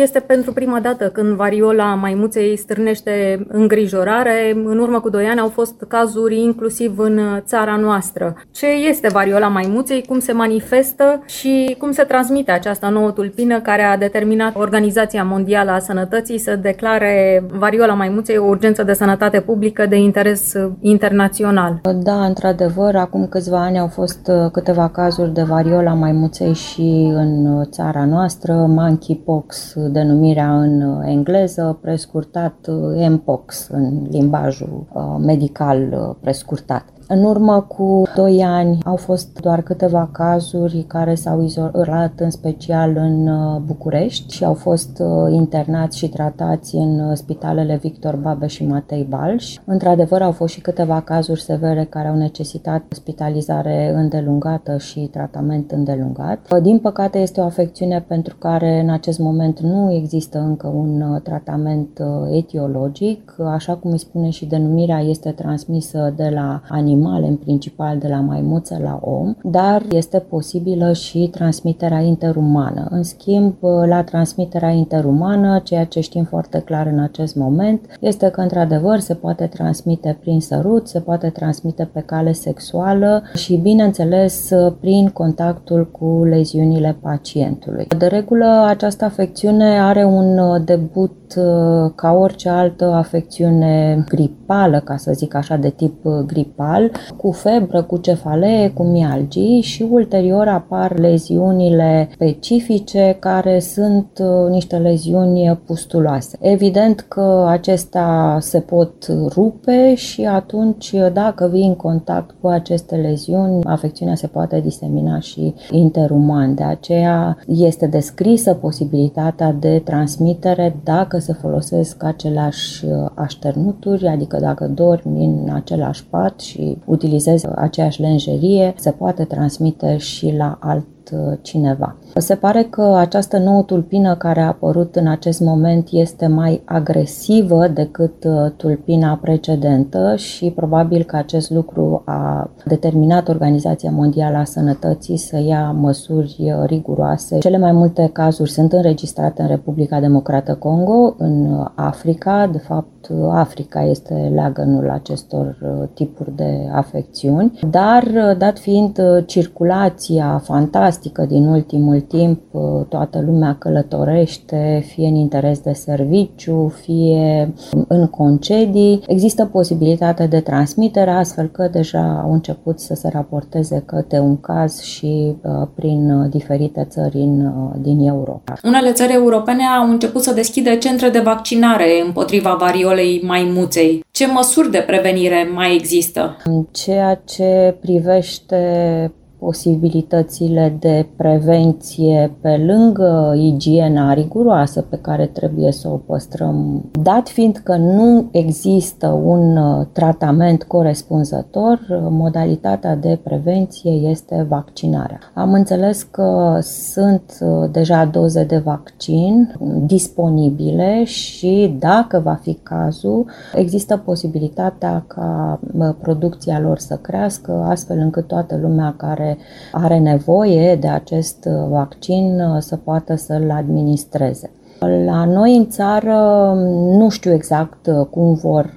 este pentru prima dată când variola maimuței stârnește îngrijorare. În urmă cu 2 ani au fost cazuri inclusiv în țara noastră. Ce este variola maimuței, cum se manifestă și cum se transmite această nouă tulpină care a determinat Organizația Mondială a Sănătății să declare variola maimuței o urgență de sănătate publică de interes internațional? Da, într-adevăr, acum câțiva ani au fost câteva cazuri de variola maimuței și în țara noastră, monkeypox, denumirea în engleză, prescurtat mpox în limbajul medical prescurtat. În urmă cu 2 ani au fost doar câteva cazuri care s-au izolat în special în București și au fost internați și tratați în spitalele Victor Babeș și Matei Balș. Într-adevăr, au fost și câteva cazuri severe care au necesitat spitalizare îndelungată și tratament îndelungat. Din păcate, este o afecțiune pentru care în acest moment nu există încă un tratament etiologic. Așa cum îi spune și denumirea, este transmisă de la animale, în principal de la maimuță la om, dar este posibilă și transmiterea interumană. În schimb, la transmiterea interumană, ceea ce știm foarte clar în acest moment este că, într-adevăr, se poate transmite prin sărut, se poate transmite pe cale sexuală și, bineînțeles, prin contactul cu leziunile pacientului. De regulă, această afecțiune are un debut ca orice altă afecțiune gripală, ca să zic așa, de tip gripal, cu febră, cu cefalee, cu mialgii și ulterior apar leziunile specifice care sunt niște leziuni pustuloase. Evident că acestea se pot rupe și atunci, dacă vii în contact cu aceste leziuni, afecțiunea se poate disemina și interuman. De aceea este descrisă posibilitatea de transmitere dacă se folosesc aceleași așternuturi, adică dacă dormi în același pat și utilizezi aceeași lenjerie, se poate transmite și la altcineva. Se pare că această nouă tulpină care a apărut în acest moment este mai agresivă decât tulpina precedentă și probabil că acest lucru a determinat Organizația Mondială a Sănătății să ia măsuri riguroase. Cele mai multe cazuri sunt înregistrate în Republica Democrată Congo, în Africa. De fapt, Africa este leagănul acestor tipuri de afecțiuni, dar dat fiind circulația fantastică din ultimul timp, toată lumea călătorește, fie în interes de serviciu, fie în concedii, există posibilitatea de transmitere, astfel că deja au început să se raporteze câte un caz și prin diferite țări din Europa. Unele țări europene au început să deschidă centre de vaccinare împotriva variolei maimuței. Ce măsuri de prevenire mai există? În ceea ce privește posibilitățile de prevenție pe lângă igiena riguroasă pe care trebuie să o păstrăm, dat fiind că nu există un tratament corespunzător, modalitatea de prevenție este vaccinarea. Am înțeles că sunt deja doze de vaccin disponibile și, dacă va fi cazul, există posibilitatea ca producția lor să crească, astfel încât toată lumea care are nevoie de acest vaccin să poată să-l administreze. La noi în țară nu știu exact cum vor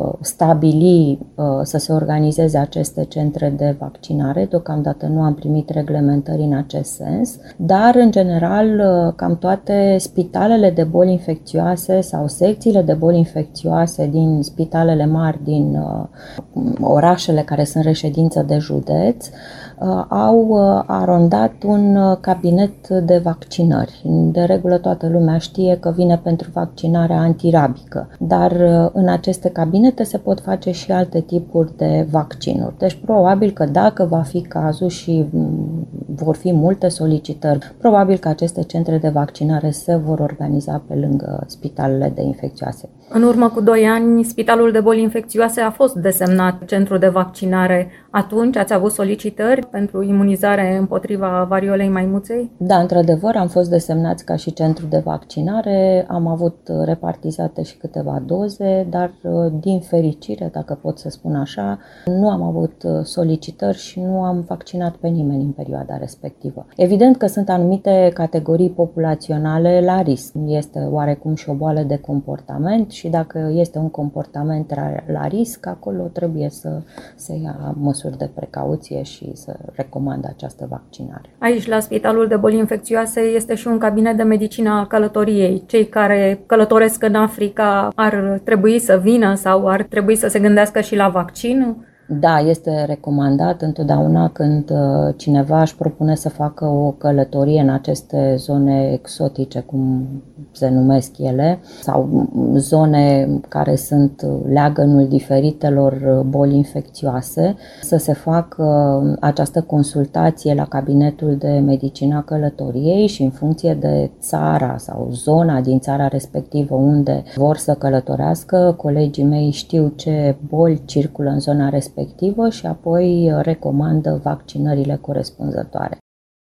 stabili să se organizeze aceste centre de vaccinare. Deocamdată nu am primit reglementări în acest sens, dar în general cam toate spitalele de boli infecțioase sau secțiile de boli infecțioase din spitalele mari din orașele care sunt reședință de județ au arondat un cabinet de vaccinări. De regulă toată lumea știe că vine pentru vaccinarea antirabică, dar în aceste cabinete se pot face și alte tipuri de vaccinuri. Deci probabil că dacă va fi cazul și vor fi multe solicitări, probabil că aceste centre de vaccinare se vor organiza pe lângă spitalele de infecțioase. În urmă cu 2 ani, Spitalul de Boli Infecțioase a fost desemnat centru de vaccinare. Atunci ați avut solicitări pentru imunizare împotriva variolei maimuței? Da, într-adevăr, am fost desemnați ca și centru de vaccinare, am avut repartizate și câteva doze, dar din fericire, dacă pot să spun așa, nu am avut solicitări și nu am vaccinat pe nimeni în perioada respectivă. respectivă. Evident că sunt anumite categorii populaționale la risc. Este oarecum și o boală de comportament și dacă este un comportament la risc, acolo trebuie să se ia măsuri de precauție și să recomandă această vaccinare. Aici, la Spitalul de Boli Infecțioase, este și un cabinet de medicină a călătoriei. Cei care călătoresc în Africa ar trebui să vină sau ar trebui să se gândească și la vaccin? Da, este recomandat întotdeauna când cineva își propune să facă o călătorie în aceste zone exotice, cum se numesc ele, sau zone care sunt leagănul diferitelor boli infecțioase, să se facă această consultație la cabinetul de medicină a călătoriei și în funcție de țara sau zona din țara respectivă unde vor să călătorească, colegii mei știu ce boli circulă în zona respectivă și apoi recomandă vaccinările corespunzătoare.